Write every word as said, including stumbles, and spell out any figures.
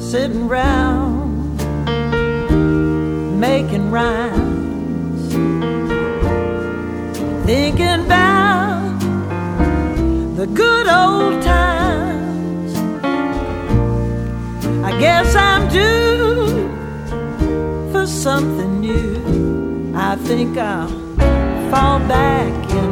sitting round making rhymes, thinking about the good old times. I guess I'm due for something new. I think I'll fall back in